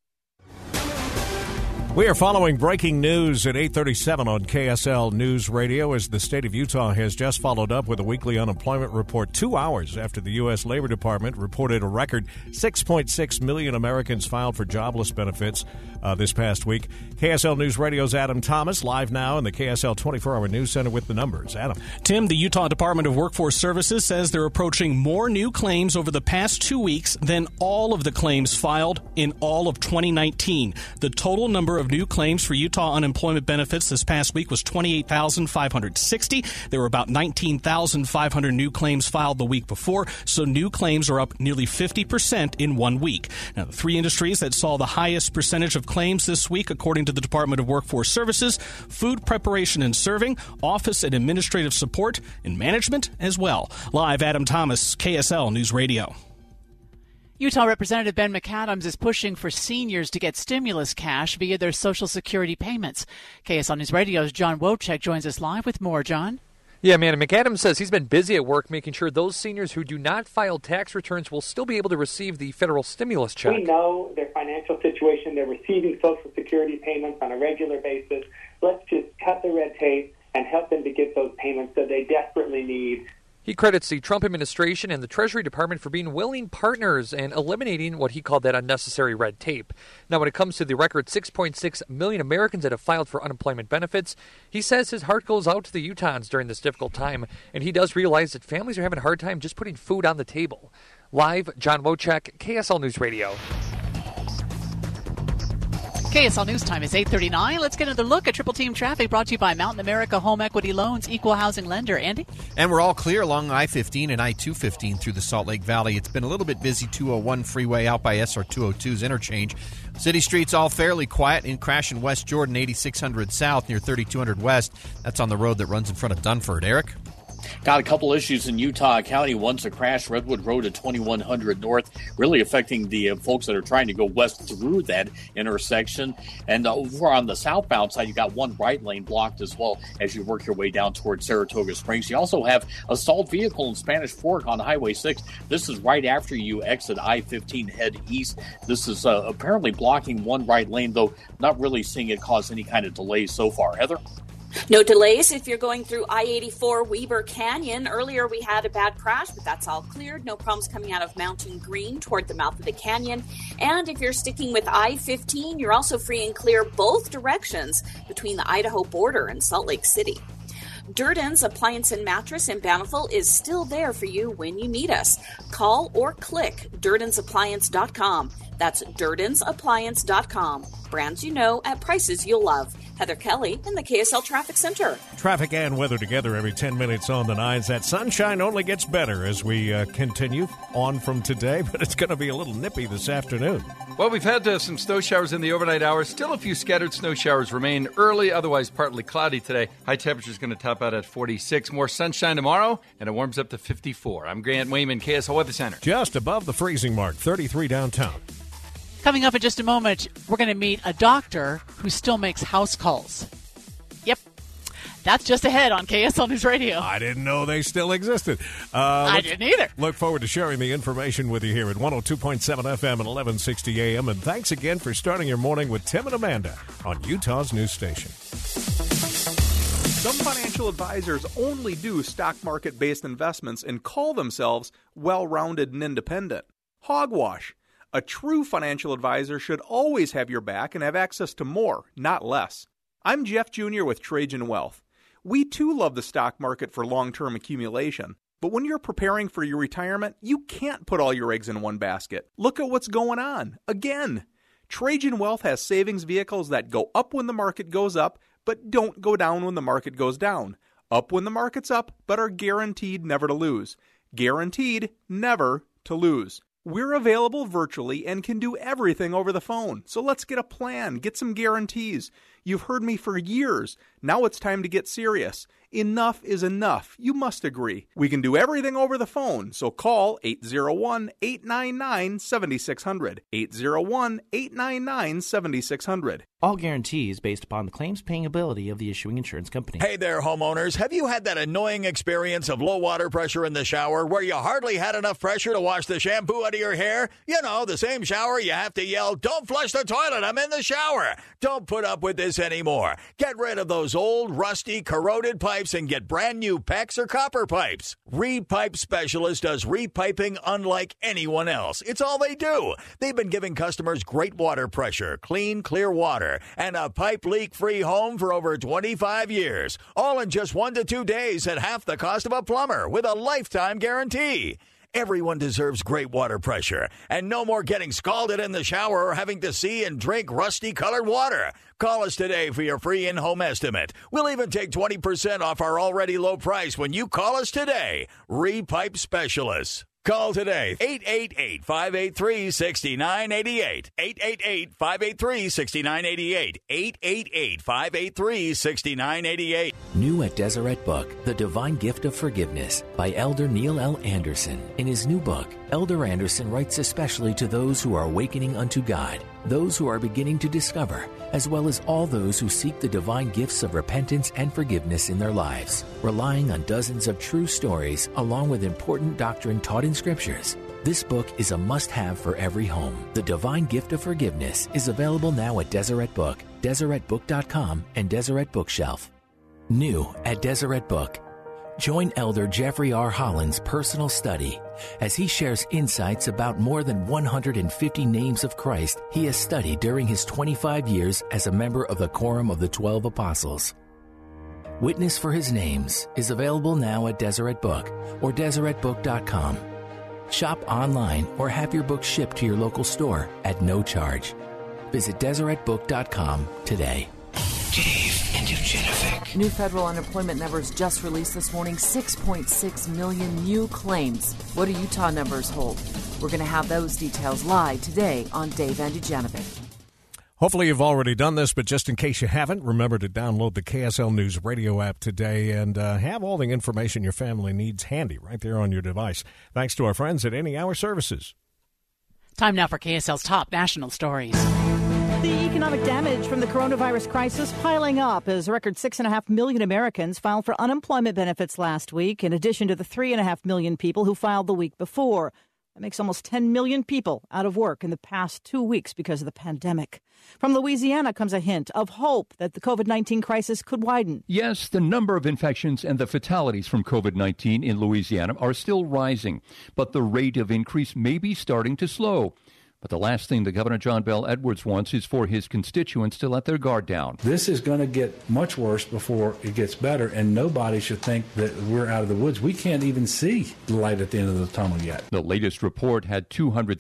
We are following breaking news at 8:37 on KSL News Radio as the state of Utah has just followed up with a weekly unemployment report 2 hours after the U.S. Labor Department reported a record 6.6 million Americans filed for jobless benefits this past week. KSL News Radio's Adam Thomas live now in the KSL 24-hour News Center with the numbers. Adam. Tim, the Utah Department of Workforce Services says they're approaching more new claims over the past 2 weeks than all of the claims filed in all of 2019. The total number of of new claims for Utah unemployment benefits this past week was 28,560. There were about 19,500 new claims filed the week before, so new claims are up nearly 50% in 1 week. Now, the three industries that saw the highest percentage of claims this week, according to the Department of Workforce Services: food preparation and serving, office and administrative support, and management as well. Live, Adam Thomas, KSL News Radio. Utah Representative Ben McAdams is pushing for seniors to get stimulus cash via their Social Security payments. KSL News Radio's John Wojcik joins us live with more. John? Yeah, man, McAdams says he's been busy at work making sure those seniors who do not file tax returns will still be able to receive the federal stimulus check. We know their financial situation. They're receiving Social Security payments on a regular basis. Let's just cut the red tape and help them to get those payments that they desperately need. He credits the Trump administration and the Treasury Department for being willing partners and eliminating what he called that unnecessary red tape. Now, when it comes to the record 6.6 million Americans that have filed for unemployment benefits, he says his heart goes out to the Utahns during this difficult time, and he does realize that families are having a hard time just putting food on the table. Live, John Wojcik, KSL News Radio. KSL News Time is 8:39. Let's get another look at Triple Team Traffic, brought to you by Mountain America Home Equity Loans, Equal Housing Lender. Andy? And we're all clear along I-15 and I-215 through the Salt Lake Valley. It's been a little bit busy 201 freeway out by SR 202's interchange. City streets all fairly quiet. In crash in West Jordan, 8600 South near 3200 West. That's on the road that runs in front of Dunford. Eric? Got a couple issues in Utah County. One's a crash, Redwood Road at 2100 North, really affecting the folks that are trying to go west through that intersection. And over on the southbound side, you got one right lane blocked as well as you work your way down towards Saratoga Springs. You also have a stalled vehicle in Spanish Fork on Highway 6. This is right after you exit I-15, head east. This is apparently blocking one right lane, though not really seeing it cause any kind of delays so far. Heather? No delays if you're going through I-84 Weber Canyon. Earlier we had a bad crash, but that's all cleared. No problems coming out of Mountain Green toward the mouth of the canyon. And if you're sticking with I-15, you're also free and clear both directions between the Idaho border and Salt Lake City. Durden's Appliance and Mattress in Bountiful is still there for you when you need us. Call or click DurdensAppliance.com. That's DurdensAppliance.com. Brands you know at prices you'll love. Heather Kelly in the KSL Traffic Center. Traffic and weather together every 10 minutes on the nines. That sunshine only gets better as we continue on from today, but it's going to be a little nippy this afternoon. Well, we've had some snow showers in the overnight hours. Still a few scattered snow showers remain early, otherwise partly cloudy today. High temperature is going to top out at 46. More sunshine tomorrow, and it warms up to 54. I'm Grant Wayman, KSL Weather Center. Just above the freezing mark, 33 downtown. Coming up in just a moment, we're going to meet a doctor who still makes house calls. Yep. That's just ahead on KSL News Radio. I didn't know they still existed. I didn't either. Look forward to sharing the information with you here at 102.7 FM and 1160 AM. And thanks again for starting your morning with Tim and Amanda on Utah's news station. Some financial advisors only do stock market-based investments and call themselves well-rounded and independent. Hogwash. A true financial advisor should always have your back and have access to more, not less. I'm Jeff Jr. with Trajan Wealth. We too love the stock market for long-term accumulation, but when you're preparing for your retirement, you can't put all your eggs in one basket. Look at what's going on. Again, Trajan Wealth has savings vehicles that go up when the market goes up, but don't go down when the market goes down. Up when the market's up, but are guaranteed never to lose. Guaranteed never to lose. We're available virtually and can do everything over the phone. So let's get a plan, get some guarantees. You've heard me for years. Now it's time to get serious. Enough is enough. You must agree. We can do everything over the phone. So call 801-899-7600. 801-899-7600. All guarantees based upon the claims paying ability of the issuing insurance company. Hey there, homeowners. Have you had that annoying experience of low water pressure in the shower where you hardly had enough pressure to wash the shampoo out of your hair? You know, the same shower you have to yell, "Don't flush the toilet, I'm in the shower." Don't put up with this anymore. Get rid of those old, rusty, corroded pipes and get brand new PEX or copper pipes. Repipe Specialist does repiping unlike anyone else. It's all they do. They've been giving customers great water pressure, clean, clear water, and a pipe leak-free home for over 25 years. All in just 1 to 2 days at half the cost of a plumber with a lifetime guarantee. Everyone deserves great water pressure, and no more getting scalded in the shower or having to see and drink rusty-colored water. Call us today for your free in-home estimate. We'll even take 20% off our already low price when you call us today. Repipe Specialists. Call today, 888-583-6988, 888-583-6988, 888-583-6988. New at Deseret Book, The Divine Gift of Forgiveness by Elder Neil L. Anderson. In his new book, Elder Anderson writes especially to those who are awakening unto God, those who are beginning to discover, as well as all those who seek the divine gifts of repentance and forgiveness in their lives, relying on dozens of true stories along with important doctrine taught in Scriptures. This book is a must-have for every home. The Divine Gift of Forgiveness is available now at Deseret Book, DeseretBook.com, and Deseret Bookshelf. New at Deseret Book. Join Elder Jeffrey R. Holland's personal study as he shares insights about more than 150 names of Christ he has studied during his 25 years as a member of the Quorum of the 12 Apostles. Witness for His Names is available now at Deseret Book or DeseretBook.com. Shop online or have your book shipped to your local store at no charge. Visit DeseretBook.com today. Dave and Dujanovic. New federal unemployment numbers just released this morning, 6.6 million new claims. What do Utah numbers hold? We're going to have those details live today on Dave and Dujanovic. Hopefully you've already done this, but just in case you haven't, remember to download the KSL News radio app today and have all the information your family needs handy right there on your device. Thanks to our friends at Any Hour Services. Time now for KSL's top national stories. The economic damage from the coronavirus crisis piling up as a record 6.5 million Americans filed for unemployment benefits last week, in addition to the 3.5 million people who filed the week before. That makes almost 10 million people out of work in the past 2 weeks because of the pandemic. From Louisiana comes a hint of hope that the COVID-19 crisis could widen. Yes, the number of infections and the fatalities from COVID-19 in Louisiana are still rising, but the rate of increase may be starting to slow. But the last thing the Governor John Bell Edwards wants is for his constituents to let their guard down. This is going to get much worse before it gets better, and nobody should think that we're out of the woods. We can't even see the light at the end of the tunnel yet. The latest report had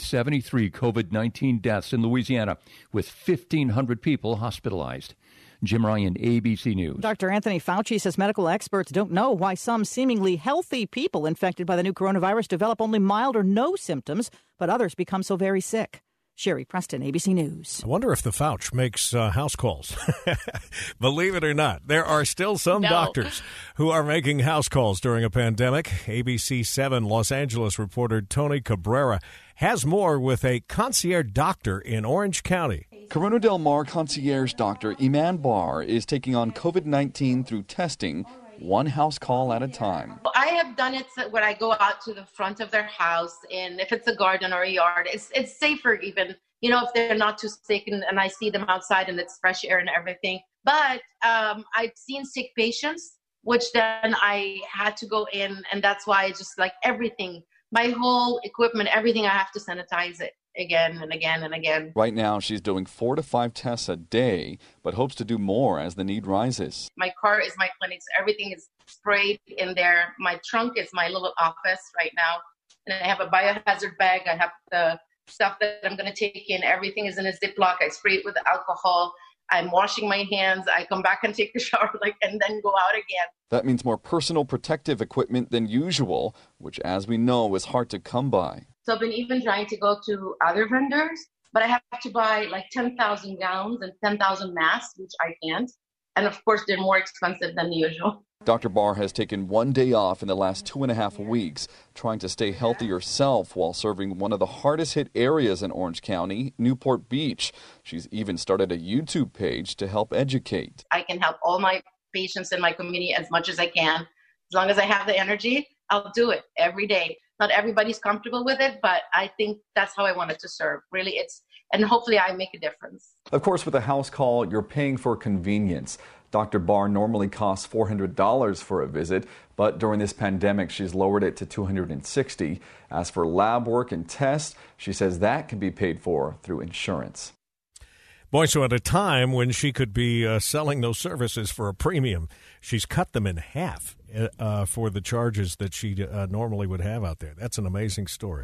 273 COVID-19 deaths in Louisiana, with 1,500 people hospitalized. Jim Ryan, ABC News. Dr. Anthony Fauci says medical experts don't know why some seemingly healthy people infected by the new coronavirus develop only mild or no symptoms, but others become so very sick. Sherry Preston, ABC News. I wonder if the Fauci makes house calls. Believe it or not, there are still some doctors who are making house calls during a pandemic. ABC 7 Los Angeles reporter Tony Cabrera has more with a concierge doctor in Orange County. Corona Del Mar concierge doctor Iman Bar is taking on COVID-19 through testing, one house call at a time. I have done it when I go out to the front of their house, and if it's a garden or a yard, it's safer even, if they're not too sick and I see them outside and it's fresh air and everything. But I've seen sick patients, which then I had to go in, and that's why I just everything, my whole equipment, everything, I have to sanitize it again and again and again. Right now, she's doing 4 to 5 tests a day, but hopes to do more as the need rises. My car is my clinic, so everything is sprayed in there. My trunk is my little office right now. And I have a biohazard bag. I have the stuff that I'm going to take in. Everything is in a Ziploc. I spray it with alcohol. I'm washing my hands. I come back and take a shower, and then go out again. That means more personal protective equipment than usual, which, as we know, is hard to come by. So I've been even trying to go to other vendors, but I have to buy 10,000 gowns and 10,000 masks, which I can't. And of course, they're more expensive than usual. Dr. Barr has taken 1 day off in the last 2.5 weeks, trying to stay healthy herself while serving one of the hardest hit areas in Orange County, Newport Beach. She's even started a YouTube page to help educate. I can help all my patients in my community as much as I can. As long as I have the energy, I'll do it every day. Not everybody's comfortable with it, but I think that's how I want it to serve. Really, and hopefully I make a difference. Of course, with a house call, you're paying for convenience. Dr. Barr normally costs $400 for a visit, but during this pandemic, she's lowered it to $260. As for lab work and tests, she says that can be paid for through insurance. Boy, so at a time when she could be selling those services for a premium, she's cut them in half for the charges that she normally would have out there. That's an amazing story.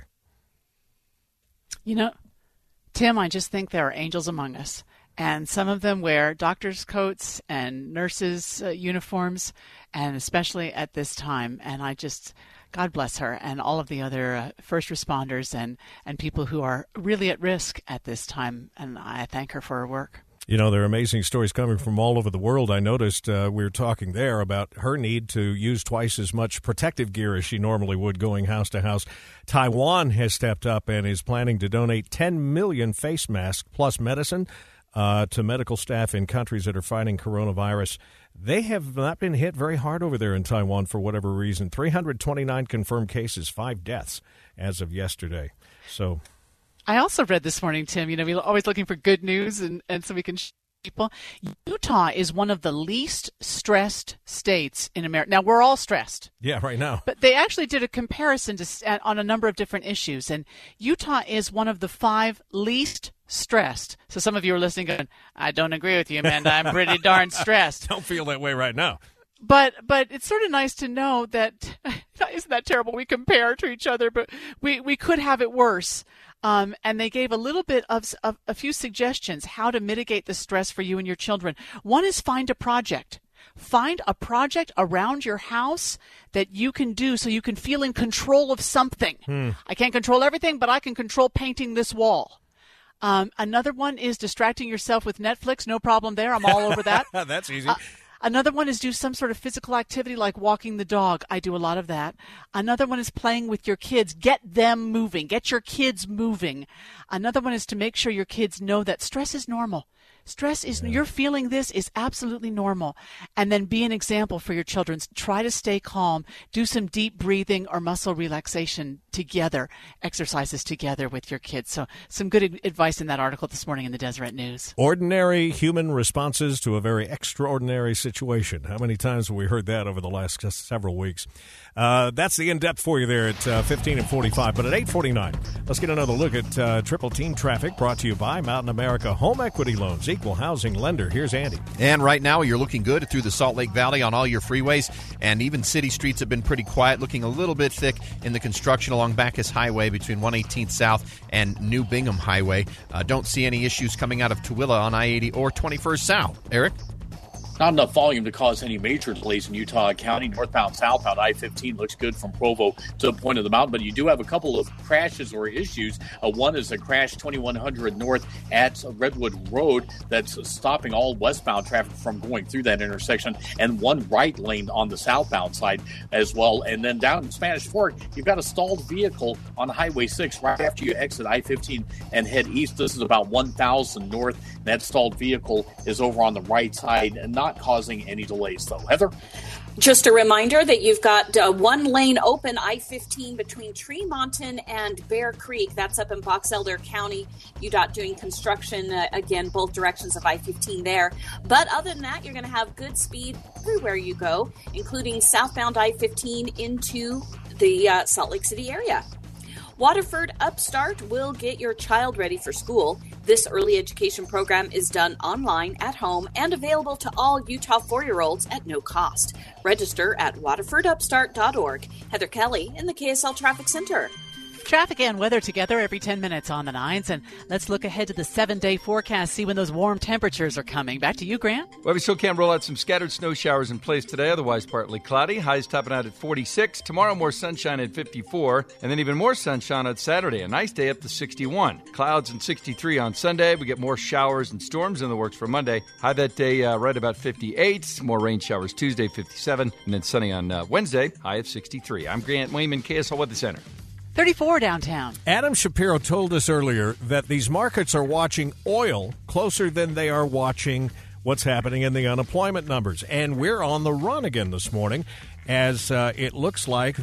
You know, Tim, I just think there are angels among us. And some of them wear doctors' coats and nurses' uniforms, and especially at this time. And I just, God bless her and all of the other first responders and people who are really at risk at this time. And I thank her for her work. You know, there are amazing stories coming from all over the world. I noticed we were talking there about her need to use twice as much protective gear as she normally would going house to house. Taiwan has stepped up and is planning to donate 10 million face masks plus medicine to medical staff in countries that are fighting coronavirus. They have not been hit very hard over there in Taiwan for whatever reason. 329 confirmed cases, 5 deaths as of yesterday. So I also read this morning, Tim, you know, we're always looking for good news and so we can people. Utah is one of the least stressed states in America. Now, we're all stressed. Yeah, right now. But they actually did a comparison on a number of different issues, and Utah is one of the 5 least stressed. So some of you are listening going, I don't agree with you, Amanda. I'm pretty darn stressed. Don't feel that way right now. But it's sort of nice to know that, isn't that terrible? We compare to each other, but we could have it worse. And they gave a little bit of a few suggestions how to mitigate the stress for you and your children. One is find a project. Find a project around your house that you can do so you can feel in control of something. I can't control everything, but I can control painting this wall. Another one is distracting yourself with Netflix. No problem there. I'm all over that. That's easy. Another one is do some sort of physical activity like walking the dog. I do a lot of that. Another one is playing with your kids. Get them moving. Get your kids moving. Another one is to make sure your kids know that stress is normal. Stress is, you're feeling this is absolutely normal. And then be an example for your children. Try to stay calm. Do some deep breathing or muscle relaxation together, exercises together with your kids. So some good advice in that article this morning in the Deseret News. Ordinary human responses to a very extraordinary situation. How many times have we heard that over the last several weeks? That's the in-depth for you there at 15 and 45. But at 8:49, let's get another look at Triple Team Traffic, brought to you by Mountain America Home Equity Loans, equal housing lender. Here's Andy. And right now, you're looking good through the Salt Lake Valley on all your freeways, and even city streets have been pretty quiet, looking a little bit thick in the construction along Bacchus Highway between 118th South and New Bingham Highway. Don't see any issues coming out of Tooele on I-80 or 21st South. Eric? Not enough volume to cause any major delays in Utah County. Northbound, southbound, I-15 looks good from Provo to the point of the mountain, but you do have a couple of crashes or issues. One is a crash 2100 north at Redwood Road that's stopping all westbound traffic from going through that intersection, and one right lane on the southbound side as well. And then down in Spanish Fork, you've got a stalled vehicle on Highway 6 right after you exit I-15 and head east. This is about 1000 north. That stalled vehicle is over on the right side and not causing any delays, though. Heather? Just a reminder that you've got one lane open, I-15, between Tremonton and Bear Creek. That's up in Box Elder County. UDOT doing construction, again, both directions of I-15 there. But other than that, you're going to have good speed everywhere you go, including southbound I-15 into the Salt Lake City area. Waterford Upstart will get your child ready for school. This early education program is done online, at home, and available to all Utah 4-year-olds at no cost. Register at waterfordupstart.org. Heather Kelly in the KSL Traffic Center. Traffic and weather together every 10 minutes on the 9s, and let's look ahead to the 7-day forecast, see when those warm temperatures are coming. Back to you, Grant. Well, we still can roll out some scattered snow showers in place today, otherwise partly cloudy. Highs topping out at 46. Tomorrow, more sunshine at 54, and then even more sunshine on Saturday. A nice day up to 61. Clouds and 63 on Sunday. We get more showers and storms in the works for Monday. High that day right about 58. More rain showers Tuesday, 57, and then sunny on Wednesday, high of 63. I'm Grant Wayman, KSL Weather Center. 34 downtown. Adam Shapiro told us earlier that these markets are watching oil closer than they are watching what's happening in the unemployment numbers. And we're on the run again this morning as it looks like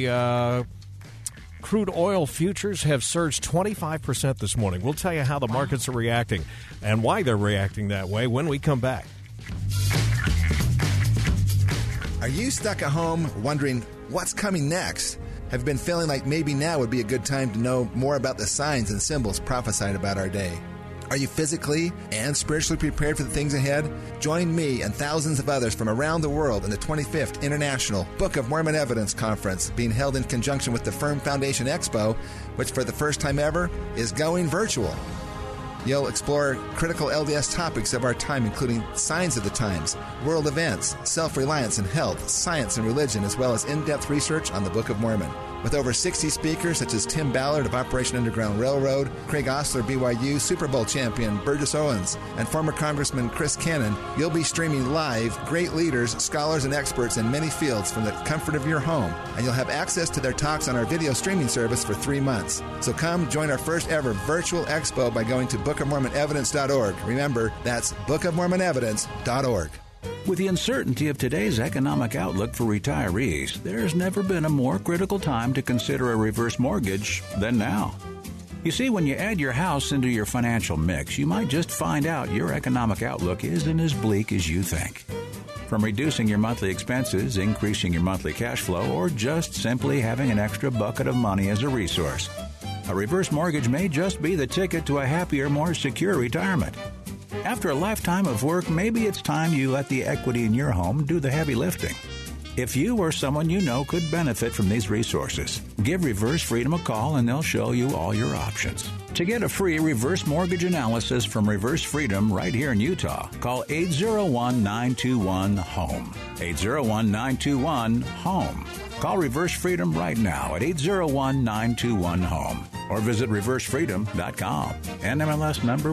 the crude oil futures have surged 25% this morning. We'll tell you how the markets are reacting and why they're reacting that way when we come back. Are you stuck at home wondering what's coming next? Have you been feeling like maybe now would be a good time to know more about the signs and symbols prophesied about our day? Are you physically and spiritually prepared for the things ahead? Join me and thousands of others from around the world in the 25th International Book of Mormon Evidence Conference, being held in conjunction with the Firm Foundation Expo, which for the first time ever is going virtual. You'll explore critical LDS topics of our time, including signs of the times, world events, self-reliance and health, science and religion, as well as in-depth research on the Book of Mormon. With over 60 speakers such as Tim Ballard of Operation Underground Railroad, Craig Osler, BYU, Super Bowl champion Burgess Owens, and former Congressman Chris Cannon, you'll be streaming live great leaders, scholars, and experts in many fields from the comfort of your home. And you'll have access to their talks on our video streaming service for 3 months. So come join our first ever virtual expo by going to bookofmormonevidence.org. Remember, that's bookofmormonevidence.org. With the uncertainty of today's economic outlook for retirees, there's never been a more critical time to consider a reverse mortgage than now. You see, when you add your house into your financial mix, you might just find out your economic outlook isn't as bleak as you think. From reducing your monthly expenses, increasing your monthly cash flow, or just simply having an extra bucket of money as a resource, a reverse mortgage may just be the ticket to a happier, more secure retirement. After a lifetime of work, maybe it's time you let the equity in your home do the heavy lifting. If you or someone you know could benefit from these resources, give Reverse Freedom a call and they'll show you all your options. To get a free reverse mortgage analysis from Reverse Freedom right here in Utah, call 801-921-HOME. 801-921-HOME. Call Reverse Freedom right now at 801-921-HOME or visit reversefreedom.com. NMLS number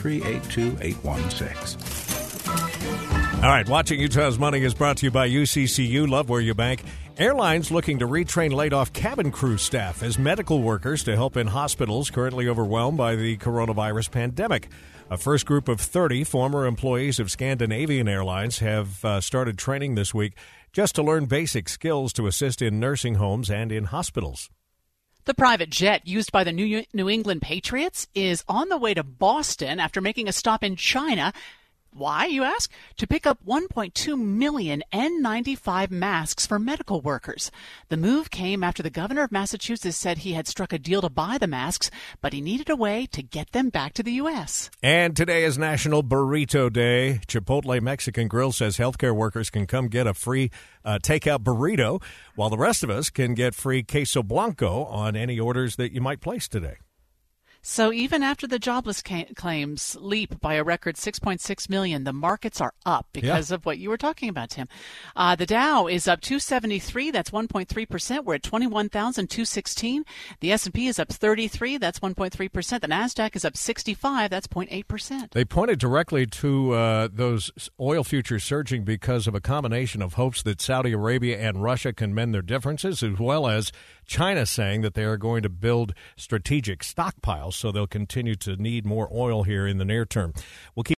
1382816. All right, Watching Utah's Money is brought to you by UCCU. Love where you bank. Airlines looking to retrain laid-off cabin crew staff as medical workers to help in hospitals currently overwhelmed by the coronavirus pandemic. A first group of 30 former employees of Scandinavian Airlines have started training this week just to learn basic skills to assist in nursing homes and in hospitals. The private jet used by the New England Patriots is on the way to Boston after making a stop in China. Why, you ask? To pick up 1.2 million N95 masks for medical workers. The move came after the governor of Massachusetts said he had struck a deal to buy the masks, but he needed a way to get them back to the U.S. And today is National Burrito Day. Chipotle Mexican Grill says healthcare workers can come get a free takeout burrito, while the rest of us can get free queso blanco on any orders that you might place today. So even after the jobless claims leap by a record 6.6 million, the markets are up because of what you were talking about, Tim. The Dow is up 273. That's 1.3%. We're at 21,216. The S&P is up 33. That's 1.3%. The Nasdaq is up 65. That's 0.8%. They pointed directly to those oil futures surging because of a combination of hopes that Saudi Arabia and Russia can mend their differences, as well as China saying that they are going to build strategic stockpiles, so they'll continue to need more oil here in the near term. We'll keep